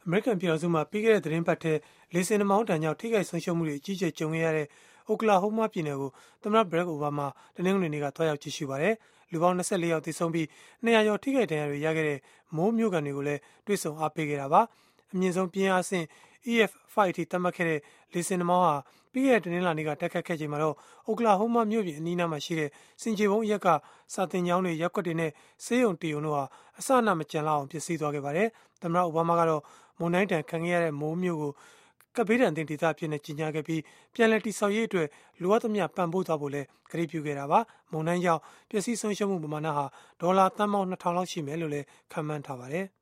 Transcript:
အမေရိကန်ပြည်ထောင်စုမှာပြီးခဲ့တဲ့သတင်းပတ်ထဲလေဆင်နှာမောင်းတန်ကြောင့်ထိခိုက်ဆုံးရှုံးမှုတွေအကြီးအကျယ်ကြုံခဲ့ရတဲ့အိုကလာဟိုးမားပြည်နယ်ကိုသမ္မတဘရက်အိုဘားမားတနင်္ဂနွေနေ့ကတွားရောက်ကြည့်ရှုပါတယ်။လူပေါင်း24ယောက်သေဆုံးပြီး200ကျော်ထိခိုက်ဒဏ်ရာတွေရခဲ့တဲ့မိုးမြို့ကန်တွေကိုလည်းတွေ့ဆုံအားပေးခဲ့တာပါ။အမြင့်ဆုံးပြင်းအားဆင့် EF5 အထိသတ်မှတ်ခဲ့တဲ့လေဆင်နှာမောင်းဟာပြီးခဲ့တဲ့တနင်္လာနေ့ကတိုက်ခတ်ခဲ့ချိန်မှာတော့အိုကလာဟိုးမားမြို့ပြင်အနီးအနားမှာရှိတဲ့စင်ကြေဘုံအရက်ကစာတင်ကျောင်းတွေရပ်ကွက်တွေနဲ့ဆေးရုံတီယုံတို့ဟာအစအနမကြံလောက်အောင်ပျက်စီးသွားခဲ့ပါတယ်။သမ္မတအိုဘားမားကတော့မုန်တိုင်းတန်ခံခဲ့ရတဲ့မိုးမျိုးကိုကပ်ဘေးဒဏ်အသင့်ဒေသအဖြစ်နဲ့ကြီးညာခဲ့ပြီးပြန်လည်တည်ဆောက်ရေးအတွက်လိုအပ်သမျှပံ့ပိုးသွားဖို့လည်းကတိပြုခဲ့တာပါ။မုန်တိုင်းကြောင့်ပျက်စီးဆုံးရှုံးမှုပမာဏဟာဒေါ်လာသန်းပေါင်း2000လောက်ရှိမယ်လို့လည်းခန့်မှန်းထားပါတယ်။